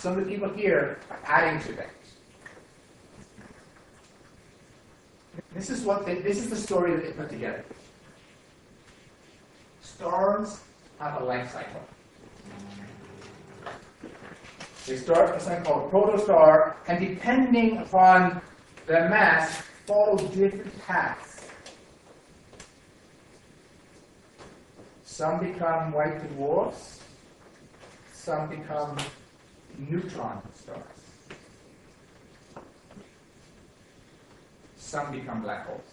some of the people here are adding to that. This is the story that they put together. Stars have a life cycle. They start with something called a protostar, and depending upon their mass, follow different paths. Some become white dwarfs. Some become neutron stars. Some become black holes.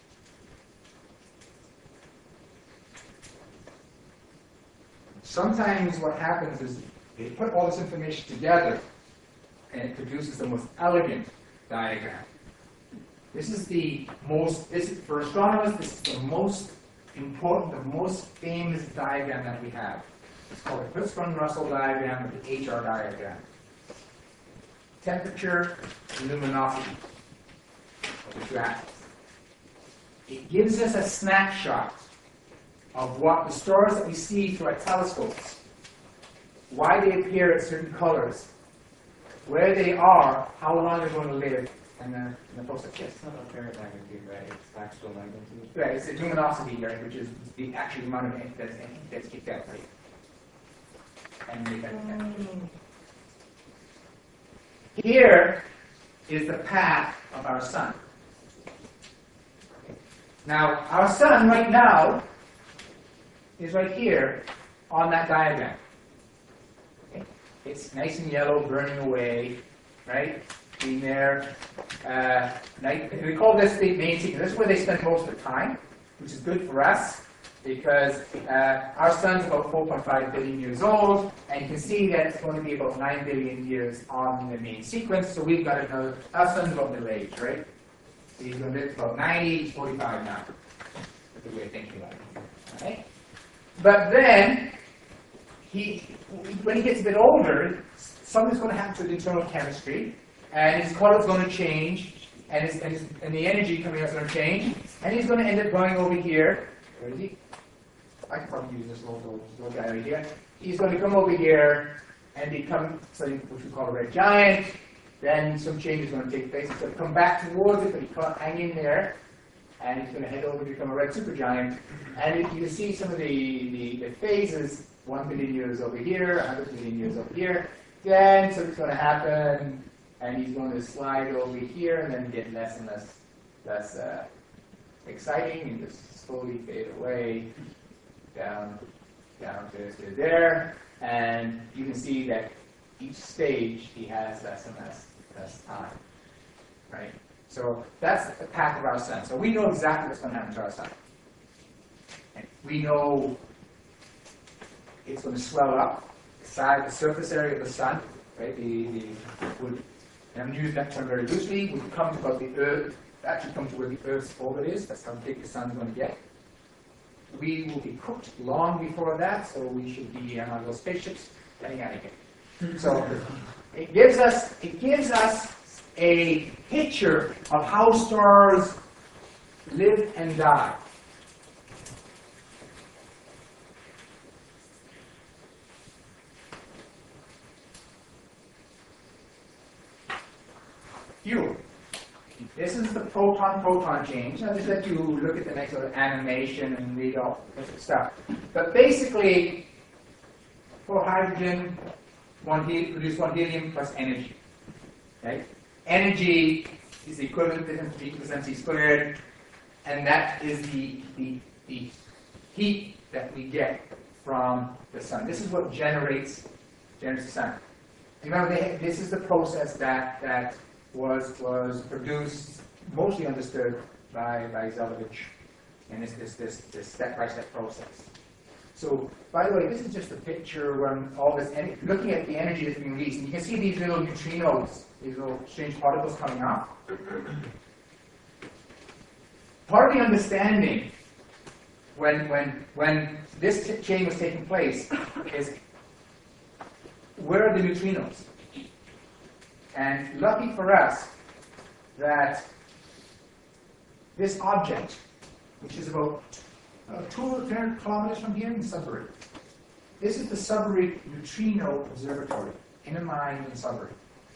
Sometimes what happens is they put all this information together and it produces the most elegant diagram. This is for astronomers, this is the most important, the most famous diagram that we have. It's called the Hertzsprung-Russell diagram or the HR diagram. Temperature and luminosity of the two atoms. It gives us a snapshot of what the stars that we see through our telescopes, why they appear at certain colors, where they are, how long they're going to live, and the process. Yes. It's not apparent magnitude, right? It's actual magnitude. Right, it's the luminosity, right, which is the actual amount of ink that's kicked out, right? And make that Here is the path of our sun. Now, our sun right now is right here on that diagram. Okay. It's nice and yellow, burning away, right? Being there. We call this the main sequence. This is where they spend most of the time, which is good for us because our sun's about 4.5 billion years old, and you can see that it's going to be about 9 billion years on the main sequence. So we've got another. Our sun's about middle age, right? So he's going to live about 90, he's 45 now. That's the way of thinking about it. All right? But then, when he gets a bit older, something's going to happen to the internal chemistry, and his color's going to change, and the energy coming out is going to change, and he's going to end up going over here. Where is he? I can probably use this little guy right here. He's going to come over here and become something which we call a red giant. Then some change is going to take place. He's going to come back towards it, but he can't hang in there. And he's going to head over to become a red supergiant. And you can see some of the phases, 1 billion years over here, 100 billion years over here. Then something's going to happen, and he's going to slide over here, and then get less and less exciting, and just slowly fade away down to there. And you can see that each stage he has less and less time, right? So that's the path of our sun. So we know exactly what's going to happen to our sun. And we know it's going to swell up. The surface area of the sun, right? And I'm using that term very loosely. Would come to about the Earth. Actually, come to where the Earth's orbit is. That's how big the sun's going to get. We will be cooked long before that, so we should be on those spaceships getting out of here. So it gives us a picture of how stars live and die. Fuel. This is the proton-proton change. I'll just let you look at the next sort of animation and read all this stuff. But basically, for hydrogen, produce one helium plus energy. Right? Energy is the equivalent to E equals mc squared, and that is the heat that we get from the sun. This is what generates the sun. Remember, this is the process that was produced, mostly understood by Zeldovich, and this step-by-step process. So, by the way, this is just a picture when all this, looking at the energy that's being released, and you can see these little neutrinos, these little strange particles coming up. Part of the understanding when this chain was taking place is where are the neutrinos? And lucky for us that this object, which is about 200 kilometers from here in Sudbury, this is the Sudbury Neutrino Observatory. in a mine in Sudbury.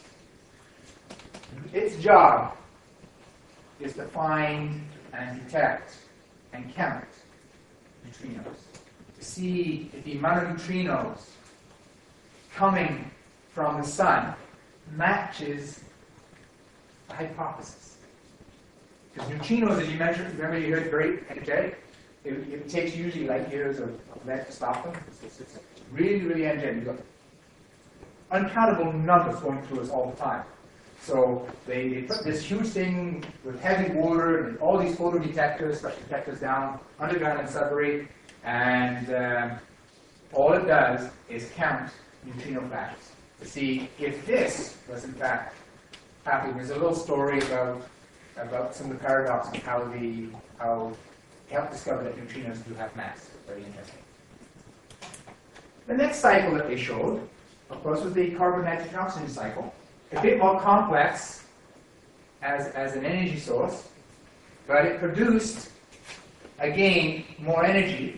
Its job is to find and detect and count neutrinos, to see if the amount of neutrinos coming from the sun matches the hypothesis. Because neutrinos, as you mentioned, remember you heard very energetic. It takes usually light years of lead to stop them. It's really, really energetic. You've got uncountable numbers going through us all the time. So they put this huge thing with heavy water and all these photodetectors, special detectors down underground in Sudbury, and all it does is count neutrino flashes to see if this was in fact happening. There's a little story about some of the paradoxes of how they helped discover that neutrinos do have mass. Very interesting. The next cycle that they showed, of course, was the carbon, nitrogen, oxygen cycle. A bit more complex as an energy source, but it produced, again, more energy,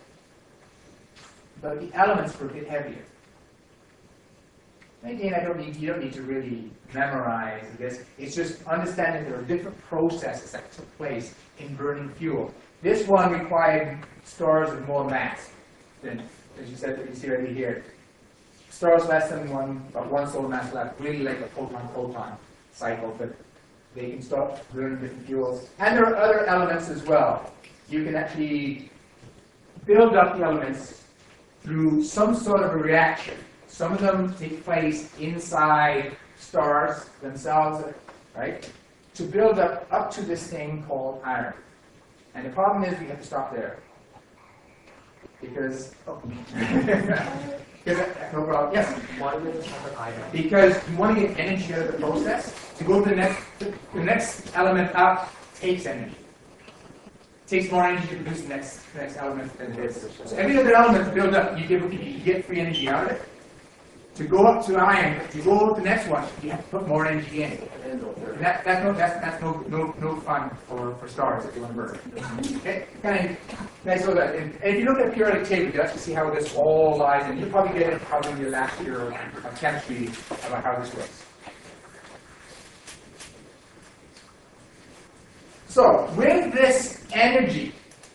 but the elements were a bit heavier. And again, you don't need to really memorize this. It's just understanding there are different processes that took place in burning fuel. This one required stars with more mass than, as you said, that you see right here. Stars less than about one solar mass left, really like a photon-photon cycle, but they can start burning different fuels. And there are other elements as well. You can actually build up the elements through some sort of a reaction. Some of them take place inside stars themselves, right? To build up to this thing called iron. And the problem is we have to stop there. Because, no problem. Yes? Why do they have an iron? Because you want to get energy out of the process. To go to the next element up takes energy. It takes more energy to produce the next element than this. So every other element to build up, you get free energy out of it. To go up to iron, to go up to the next one, you have to put more energy in. And that's no fun for stars if you want to burn. Okay? Kind of nice look at it. And if you look at the periodic table, you actually see how this all lies in. You'll probably get it probably in your last year of chemistry about how this works. So, with this energy,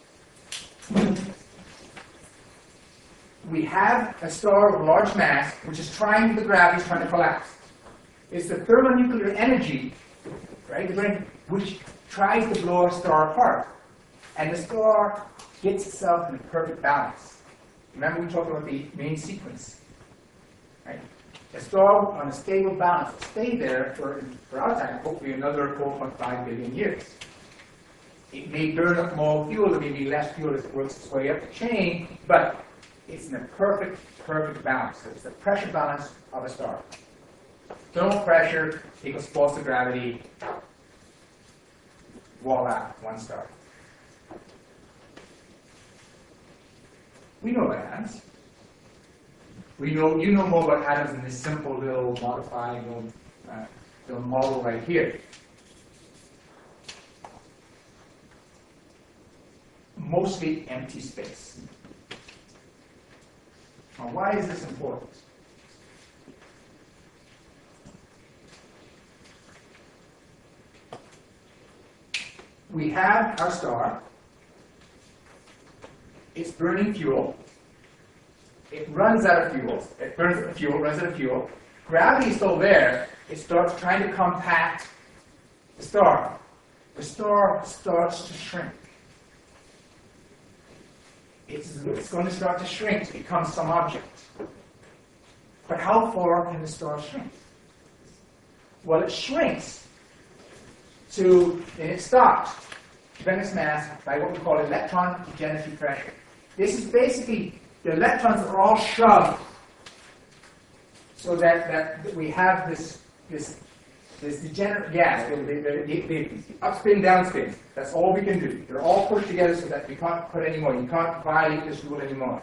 we have a star with large mass, which is trying, the gravity is trying to collapse. It's the thermonuclear energy, right, which tries to blow a star apart. And the star gets itself in a perfect balance. Remember we talked about the main sequence, right? A star on a stable balance will stay there for our time, hopefully another 4.5 billion years. It may burn up more fuel, there may be less fuel as it works its way up the chain, but it's in a perfect balance. So it's the pressure balance of a star. Thermal pressure equals force of gravity. Voila, one star. We know about atoms. You know more about atoms in this simple little modified little model right here. Mostly empty space. Now, why is this important? We have our star. It's burning fuel. It runs out of fuel. It burns out of fuel, runs out of fuel. Gravity is still there. It starts trying to compact the star. The star starts to shrink. It's going to start to shrink to become some object. But how far can the star shrink? Well, it shrinks and it stops tremendous mass by what we call electron degeneracy pressure. This is basically, the electrons are all shoved so that we have this degenerate gas, the upspin, downspin. That's all we can do. They're all pushed together so that we can't put any more. You can't violate this rule anymore.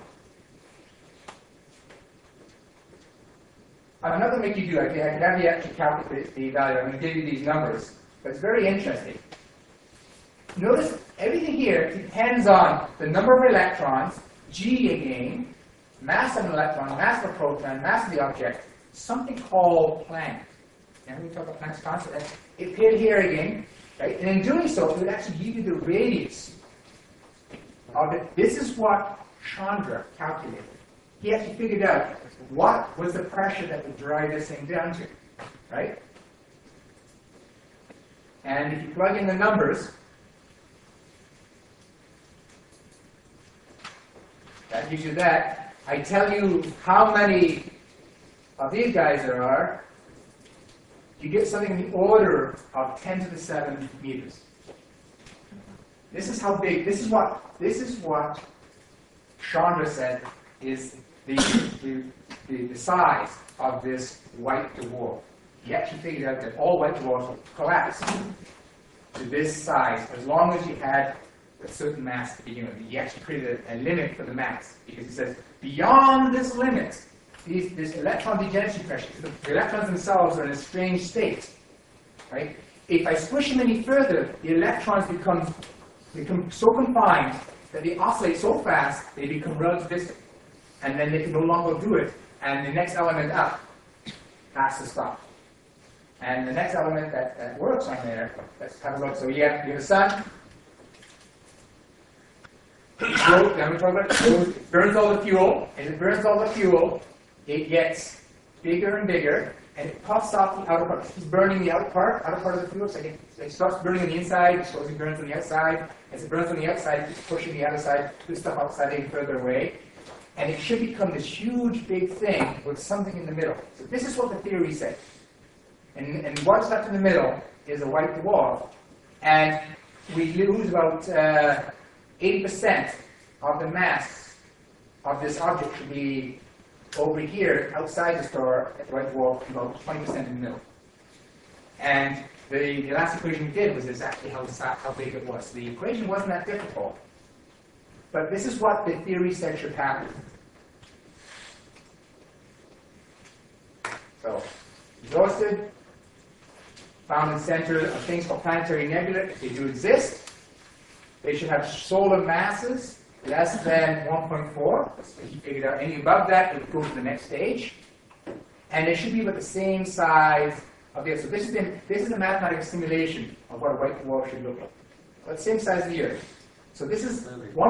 I'm not going to make you do it. I can have you actually calculate the value. I'm going to give you these numbers. But it's very interesting. Notice everything here depends on the number of electrons, G again, mass of an electron, mass of a proton, mass of the object, something called Planck. And we talk about Planck's constant. It appeared here again, right? And in doing so, it would actually give you the radius of it. This is what Chandra calculated. He actually figured out what was the pressure that would drive this thing down to, right? And if you plug in the numbers, that gives you that. I tell you how many of these guys there are, you get something in the order of 10 to the 7 meters. This is how big, this is what Chandra said is the size of this white dwarf. He actually figured out that all white dwarfs will collapse to this size as long as you had a certain mass to begin with. He actually created a limit for the mass because he says beyond this limit, this electron degeneracy pressure, the electrons themselves are in a strange state, right? If I squish them any further, the electrons become so confined that they oscillate so fast they become relativistic, and then they can no longer do it, and the next element up has to stop. And the next element that works on there, let's have a look. So you have the sun. It burns all the fuel. As it burns all the fuel, it gets bigger and bigger, and it puffs off the outer part. It's burning the outer part of the fuel. So it starts burning on the inside, it slowly burns on the outside. As it burns on the outside, it's pushing the outer side, the stuff outside even further away. And it should become this huge, big thing with something in the middle. So this is what the theory says. And what's left in the middle is a white dwarf. And we lose about 80% of the mass of this object should be over here, outside the star, at the white dwarf, about 20% in the middle. And the last equation we did was exactly how big it was. The equation wasn't that difficult. But this is what the theory said should happen. So, exhausted, found in the center of things called planetary nebulae. If they do exist, they should have solar masses less than 1.4. So he figured out anything above that would go to the next stage. And they should be about the same size of the Earth. So this is a mathematical simulation of what a white dwarf should look like. About the same size of the Earth. So this is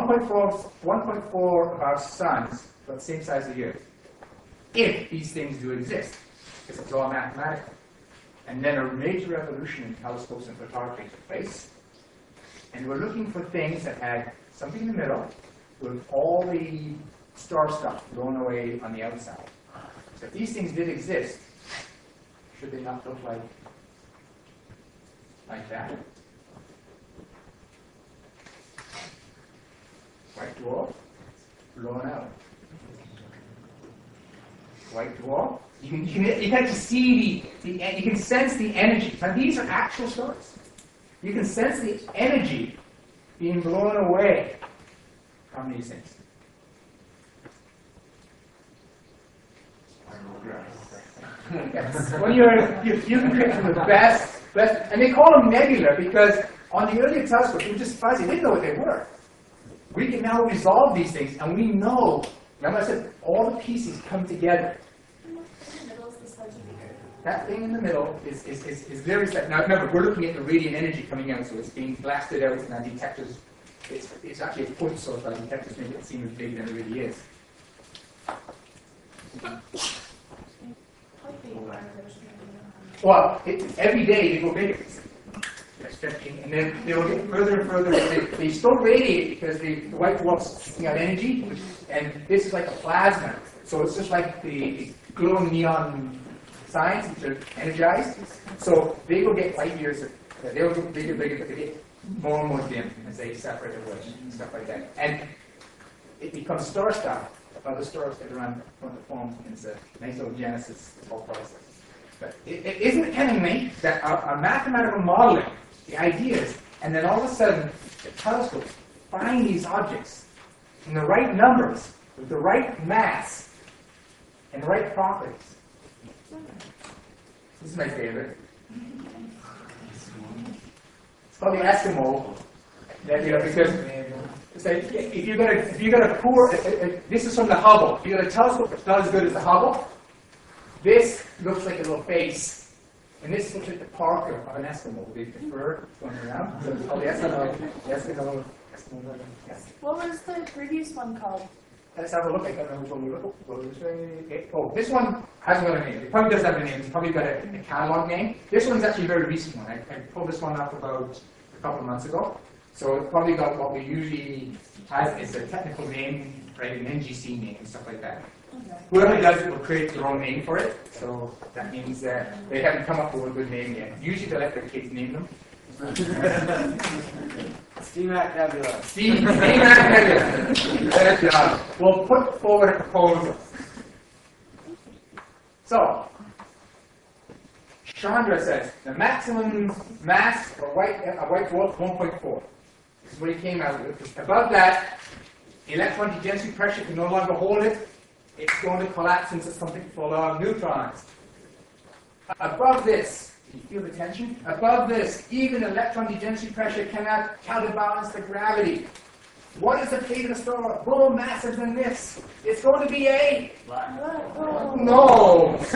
1.4 of our suns, about the same size of the Earth. If these things do exist, because it's all mathematical. And then a major revolution in telescopes and photography took place. And we're looking for things that had something in the middle with all the star stuff blown away on the outside. So if these things did exist, should they not look like that? White dwarf, blown out. White dwarf. You can actually see you can sense the energy. Now these are actual stars. You can sense the energy being blown away from these things. Yes. Well, you can pick from the best, and they call them nebula because on the earlier telescopes they were just fuzzy. They didn't know what they were. We can now resolve these things, and we know. Remember I said all the pieces come together. That thing in the middle is very set. Now remember, we're looking at the radiant energy coming out, so it's being blasted out, and our detectors, it's actually a foot, so our detectors make it seem as big than it really is. Well, every day they go bigger. And then they will get further and further. They still radiate because the white dwarf's putting out energy, and this is like a plasma. So it's just like the glowing neon signs, which are energized. So they will get light years. They will get bigger, but they get more and more dim as they separate away and stuff like that. And it becomes star stuff. Other stars get around from the form, and it's a nice little genesis, this whole process. But it isn't telling that our mathematical modeling, the ideas, and then all of a sudden the telescopes find these objects in the right numbers, with the right mass, and the right properties. This is my favorite. It's called the Eskimo. Because it's like, if you're gonna pour, this is from the Hubble. If you got a telescope that's not as good as the Hubble, This looks like a little face, and this looks like the parka of an Eskimo, the fur going around. So it's called the Eskimo. Yes. What was the previous one called? Let's have a look. I don't know which one we look at. Oh, this one hasn't got a name. It probably does have a name. It's probably got a catalog name. This one's actually a very recent one. I pulled this one up about a couple of months ago. So it's probably got what we usually have as a technical name, right, an NGC name and stuff like that. Okay. Whoever does it will create their own name for it. So that means that they haven't come up with a good name yet. Usually they let their kids name them. Steve-Mac Nebula. Steve-Mac Nebula. We'll put forward a proposal. So, Chandra says the maximum mass for a white dwarf is 1.4. This is what he came out with. Above that, the electron density pressure can no longer hold it. It's going to collapse into something full of neutrons. Above this, can you feel the tension? Above this, even electron density pressure cannot counterbalance the gravity. What is the fate of the star? More massive than this. It's going to be a... No! It's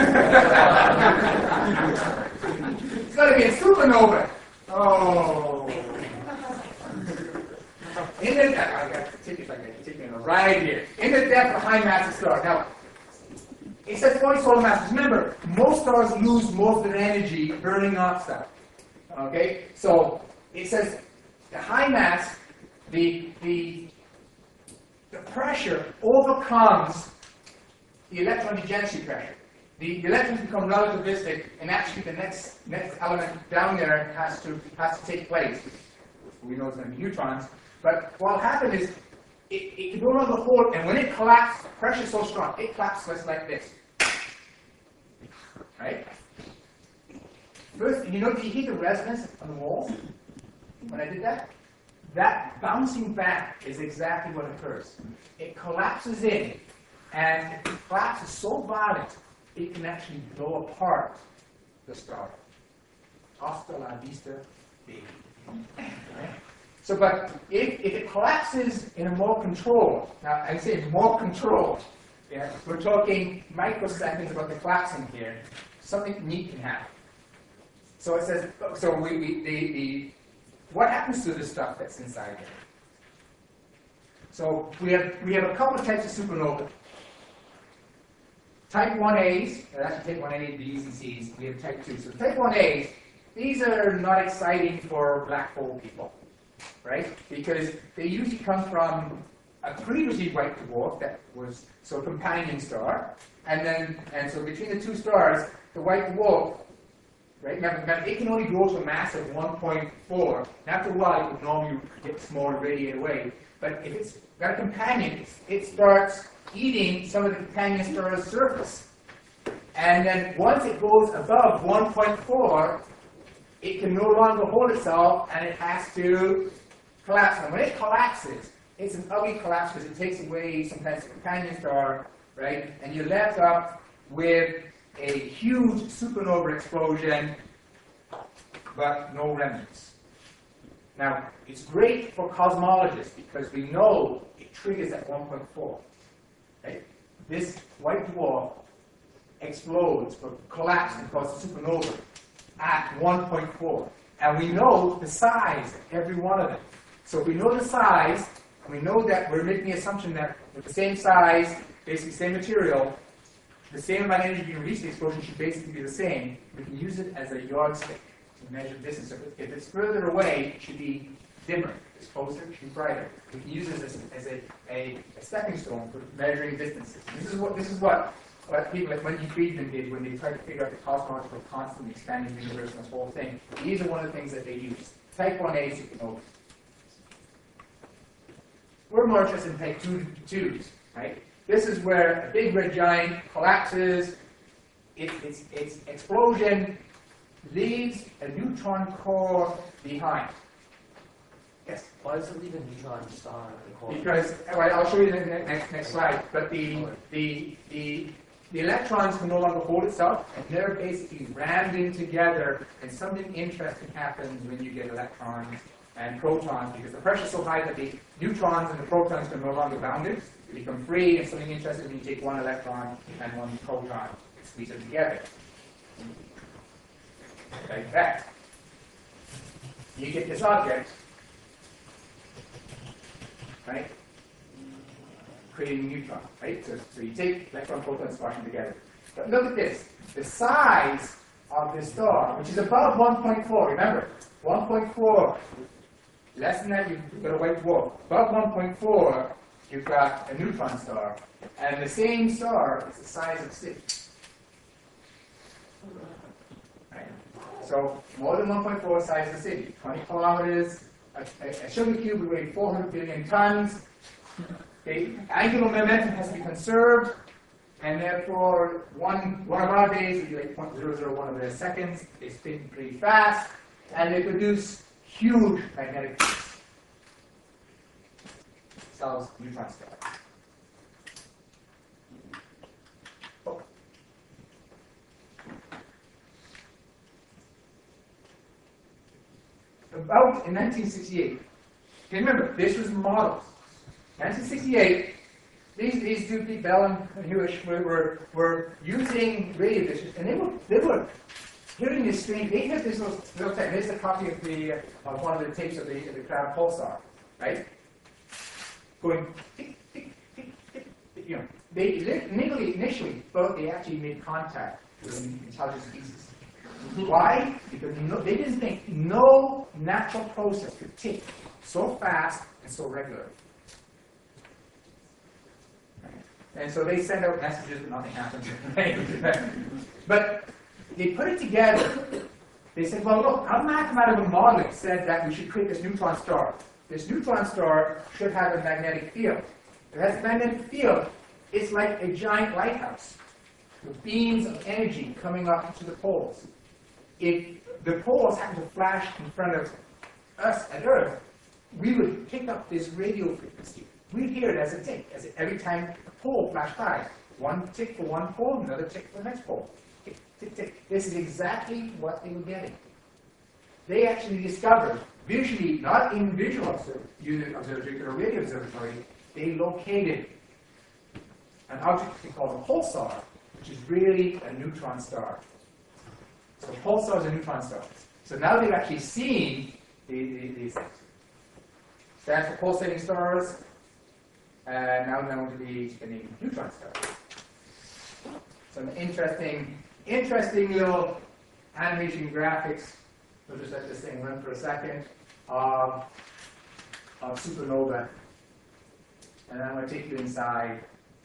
going to be a supernova. Oh. In the depth, I got to take it like I'm taking a ride here. In the depth of high massive star. Now, it says 40 solar masses. Remember, most stars lose most of their energy burning off stuff. Okay? So it says the high mass, the pressure overcomes the electron density pressure. The electrons become relativistic, and actually the next element down there has to take place. We know it's going to be neutrons. But what will happen is it can no longer hold, and when it collapses, the pressure is so strong, it collapses like this. Right? First, you hear the resonance on the walls when I did that? That bouncing back is exactly what occurs. It collapses in, and if the collapse is so violent, it can actually blow apart the star. Hasta la vista, baby. Right? So, but if it collapses in a more controlled, now I say more controlled, yeah, we're talking microseconds about the collapsing here, something neat can happen. So it says, so what happens to the stuff that's inside here? So we have a couple of types of supernova. Type 1As, actually type 1A, Bs and Cs, we have type 2. So type 1As, these are not exciting for black hole people. Right? Because they usually come from a previously white dwarf that was a companion star, and so between the two stars, the white dwarf, right? Now it can only grow to a mass of 1.4. And after a while, it would normally get smaller, radiate away. But if it's got a companion, it starts eating some of the companion star's surface, and then once it goes above 1.4. It can no longer hold itself, and it has to collapse. And when it collapses, it's an ugly collapse because it takes away sometimes the companion star, right? And you're left up with a huge supernova explosion, but no remnants. Now, it's great for cosmologists because we know it triggers at 1.4. Right? This white dwarf explodes or collapses and causes a supernova at 1.4. And we know the size of every one of them. So if we know the size, and we know that we're making the assumption that with the same size, basically same material, the same amount of energy being released, the explosion should basically be the same. We can use it as a yardstick to measure distance. So if it's further away, it should be dimmer. If it's closer, it should be brighter. We can use it as a stepping stone for measuring distances. And this is what people like Wendy Friedman did when they tried to figure out the cosmological constantly expanding universe and this whole thing. These are one of the things that they use. Type 1A supernovas. We're more interested in type 2s, right? This is where a big red giant collapses. Its explosion leaves a neutron core behind. Yes? Why does it leave a neutron star at the core? Because, well, I'll show you in the next slide, but the electrons can no longer hold itself, and they're basically rammed in together, and something interesting happens when you get electrons and protons, because the pressure is so high that the neutrons and the protons can no longer bound it. They become free, and something interesting when you take one electron and one proton. squeeze them together. Like that. You get this object, right? Creating a neutron, right? So you take electron, proton, squash them together. But look at this. The size of the star, which is about 1.4, remember, 1.4. Less than that, you've got a white dwarf. Above 1.4, you've got a neutron star. And the same star is the size of City. Right? So more than 1.4 size of City. 20 kilometers. A sugar cube would weigh 400 billion tons. Okay? Angular momentum has to be conserved. And therefore, one of our days would be like 0.001 of a seconds. They spin pretty fast. And they produce huge magnetic fields. Solves neutron star. Oh. About in 1968, okay, remember, this was models. 1968, these two people, Bell and Hewish, were using radio dishes, and they were hearing this strange. They had this little thing. Here's a copy of one of the tapes of the Crab pulsar, right? Going tick, tick, tick, tick, tick, you know. They initially thought they actually made contact with an intelligent species. Why? Because they didn't think no natural process could tick so fast and so regularly. And so they send out messages, but nothing happens. But they put it together. They said, well, look, our mathematical modeling said that we should create this neutron star. This neutron star should have a magnetic field. If it has a magnetic field, it's like a giant lighthouse with beams of energy coming up to the poles. If the poles happen to flash in front of us at Earth, we would pick up this radio frequency. We'd hear it as a tick, every time a pole flashed by. One tick for one pole, another tick for the next pole. Tick, tick, tick. This is exactly what they were getting. They actually discovered, visually, not in visual observatory, but a radio observatory, they located an object they call a pulsar, which is really a neutron star. So a pulsar is a neutron star. So now they've actually seen these things. Stands for pulsating stars, now known to be a neutron star. Some interesting little animation graphics. We'll just let this thing run for a second of supernova. And I'm going to take you inside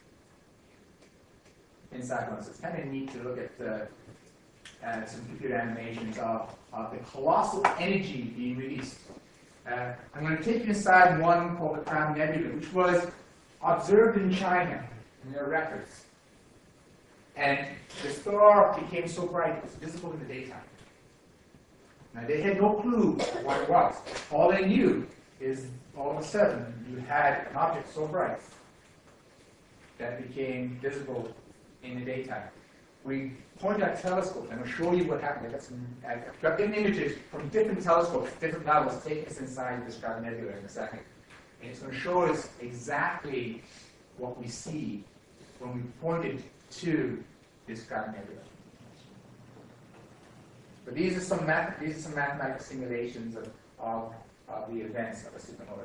one. So it's kind of neat to look at some computer animations of the colossal energy being released. I'm going to take you inside one called the Crown Nebula, which was observed in China in their records. And the star became so bright it was visible in the daytime. Now they had no clue what it was. All they knew is all of a sudden you had an object so bright that became visible in the daytime. We point our telescope and I'll show you what happened. I've got images from different telescopes, different levels, take us inside this Crown Nebula in a second. And it's going to show us exactly what we see when we pointed to this Crown Nebula. But these are some mathematical simulations of the events of a supernova.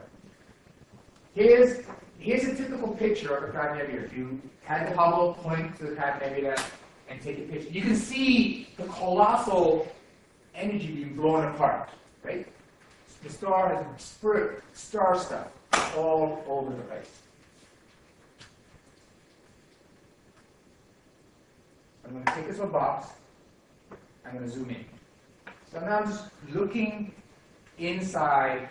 Here's a typical picture of a Crown Nebula. If you had the Hubble point to the Crown Nebula and take a picture, you can see the colossal energy being blown apart, right? The star has star stuff all over the place. I'm going to take this little box. I'm going to zoom in. So now I'm just looking inside.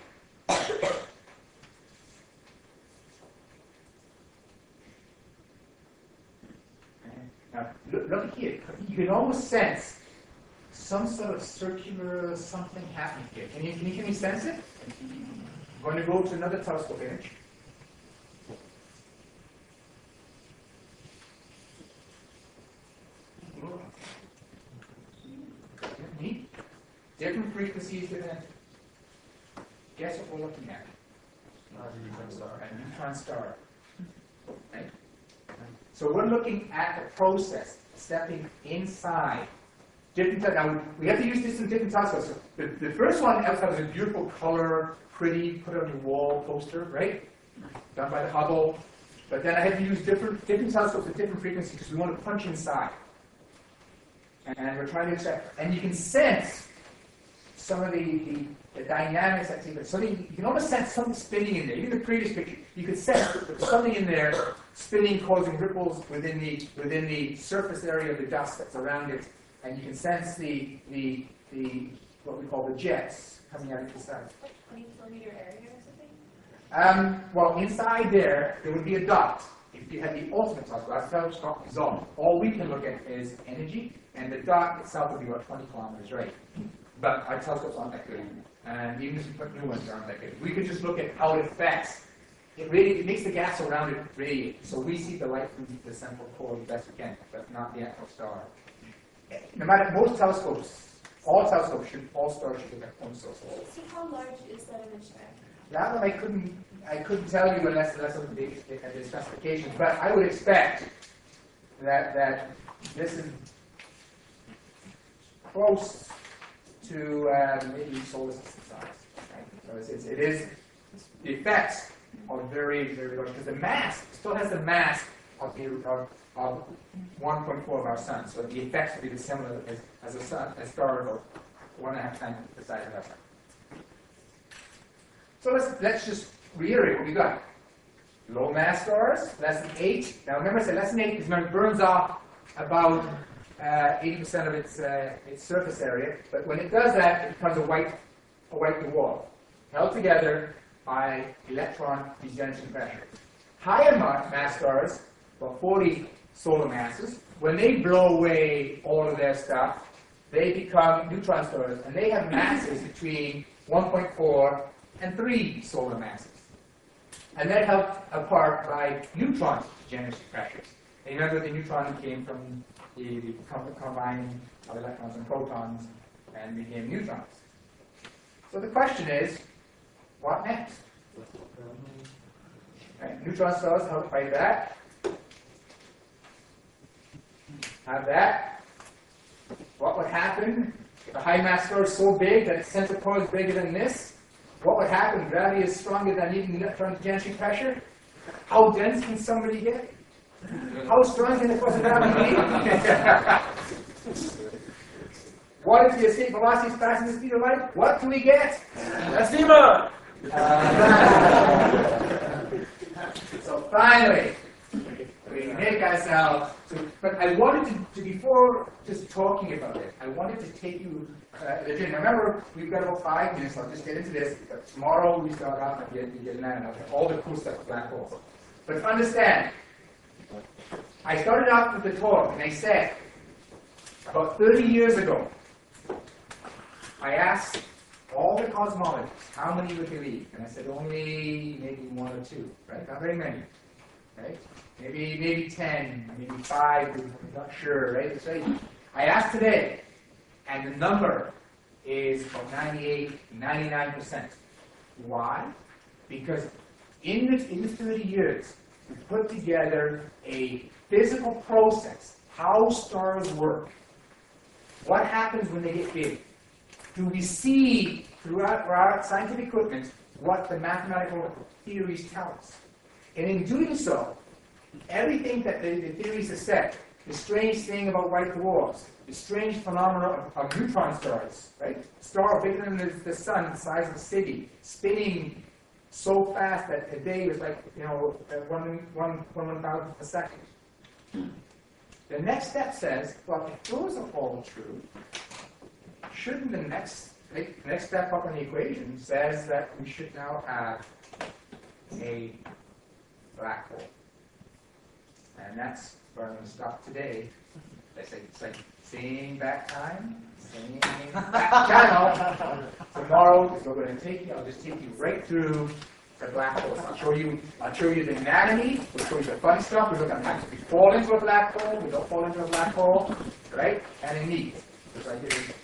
Now, look here. You can almost sense some sort of circular something happening here. Can you sense it? I'm going to go to another telescope image. Neat. Different frequencies, different. Guess what we're looking at? A neutron star. A neutron star. Right? So we're looking at the process, stepping inside. Now, we have to use this in different telescopes. So the first one outside was a beautiful color, pretty, put on your wall poster, right? Done by the Hubble. But then I had to use different telescopes with different frequencies because we want to punch inside. And we're trying to accept. And you can sense some of the dynamics that take place. So you can almost sense something spinning in there. Even the previous picture, you could sense there's something in there spinning, causing ripples within the surface area of the dust that's around it. And you can sense the what we call the jets coming out of the side. Like 20-kilometer area or something? Well, inside there would be a dot. If you had the ultimate telescope, that's telescope result. All we can look at is energy, and the dot itself would be about 20 kilometers, right? But our telescopes aren't that good, and even if we put new ones, they aren't that good. We could just look at how it affects. It makes the gas around it radiate, so we see the light from the central core the best we can, but not the actual star. No matter most telescopes, all stars should get their own source. So how large is that image there? That one I couldn't tell you unless I looked at the specifications, but I would expect that this is close to maybe solar system size. Right? So the effects are very, very large because the mass still has the mass of 1.4 of our sun. So the effects will be similar as a star of 1.5 times the size of our sun. So let's just reiterate what we got. Low mass stars, less than 8. Now remember I said less than 8 because it burns off about 80% of its surface area. But when it does that, it becomes a white dwarf, held together by electron degeneration pressure. Higher mass stars, about 40 solar masses, when they blow away all of their stuff, they become neutron stars, and they have masses between 1.4 and 3 solar masses. And they're held apart by neutron degeneration pressures. And remember, the neutron came from the combining of electrons and protons and became neutrons. So the question is, what next? Right, neutron stars held by that. Have that. What would happen if a high mass star is so big that its center core is bigger than this? What would happen? Gravity is stronger than even electron degeneration pressure. How dense can somebody get? How strong can the force of gravity be? What if the escape velocity is faster than the speed of light? What do we get? That's Nemo! So finally, we make ourselves. But I wanted to before just talking about it, I wanted to take you. Again, remember, we've got about 5 minutes. I'll just get into this. Tomorrow we start out and get all the cool stuff with black holes. But understand, I started out with the talk, and I said about 30 years ago, I asked all the cosmologists how many would believe, and I said only maybe 1 or 2, right? Not very many, right? Maybe 10, maybe 5. I'm not sure, right? So I asked today, and the number is about 98, 99%. Why? Because in the 30 years, we put together a physical process, how stars work. What happens when they get big? Do we see throughout our scientific equipment what the mathematical theories tell us? And in doing so, everything that the theories have said, the strange thing about white dwarfs, the strange phenomena of neutron stars, right? A star bigger than the sun, the size of a city, spinning so fast that a day was like, 1/1000th a second. The next step says, well, if those are all true, shouldn't the next step up in the equation says that we should now have a black hole? And that's where I'm going to stop today. It's like same back time, same back channel. Tomorrow, we're going to take you. I'll just take you right through the black holes. I'll show you the anatomy. We'll show you the fun stuff. We're going to actually fall into a black hole. We don't fall into a black hole, right? And it needs, just like it is.